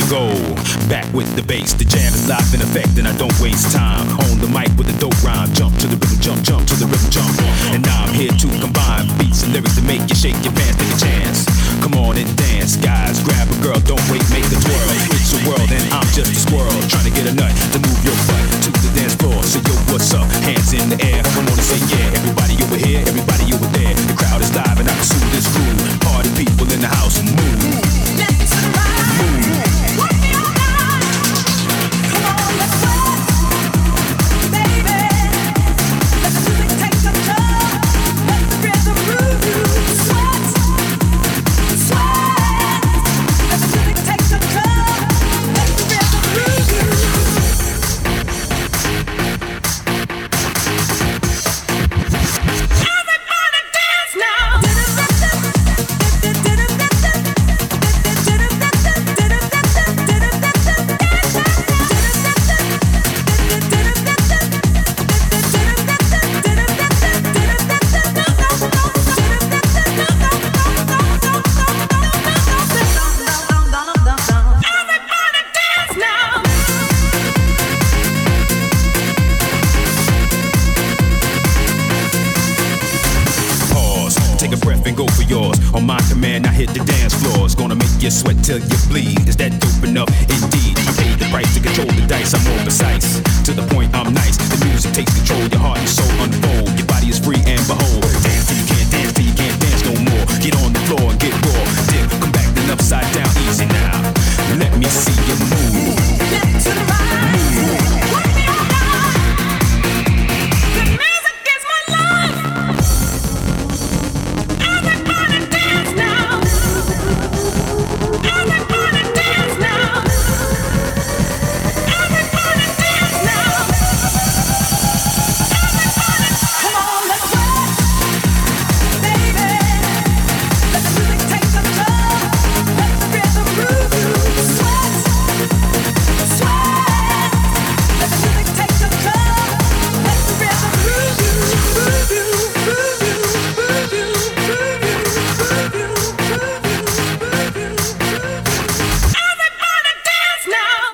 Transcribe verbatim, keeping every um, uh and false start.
go. Back with the bass, the jam is live in effect, and I don't waste time. On the mic with a dope rhyme, jump to the rhythm, jump, jump to the rhythm, jump. And now I'm here to combine beats and lyrics to make you shake your pants, take a chance. Come on and dance, guys, grab a girl, don't wait, make the twirl. It's a world and I'm just a squirrel, trying to get a nut to move your butt to the dance floor. So yo, what's up? Hands in the air, come on and say yeah. Everybody over here, everybody over there. The crowd is live and I can soothe this crew. Party people in the house, move. Let's ride. Move. Walk me all night. Come on, let's sweat, baby. Let the music take control. Let the rhythm move you. Sweat, sweat. Let the music take control. Let the rhythm move you. Everybody dance now. Everybody dance now. Pause, take a breath and go for yours. On my command, I hit the dance floor. It's gonna make you sweat till you bleed. Is that dope enough? Indeed, I paid the price to control the dice. I'm more precise. To the point, I'm nice. The music takes control. Your heart and soul unfold. Your body is free and behold. Dance till you can't dance till you can't dance no more. Get on the floor and get raw. Dip, come back then upside down, easy now.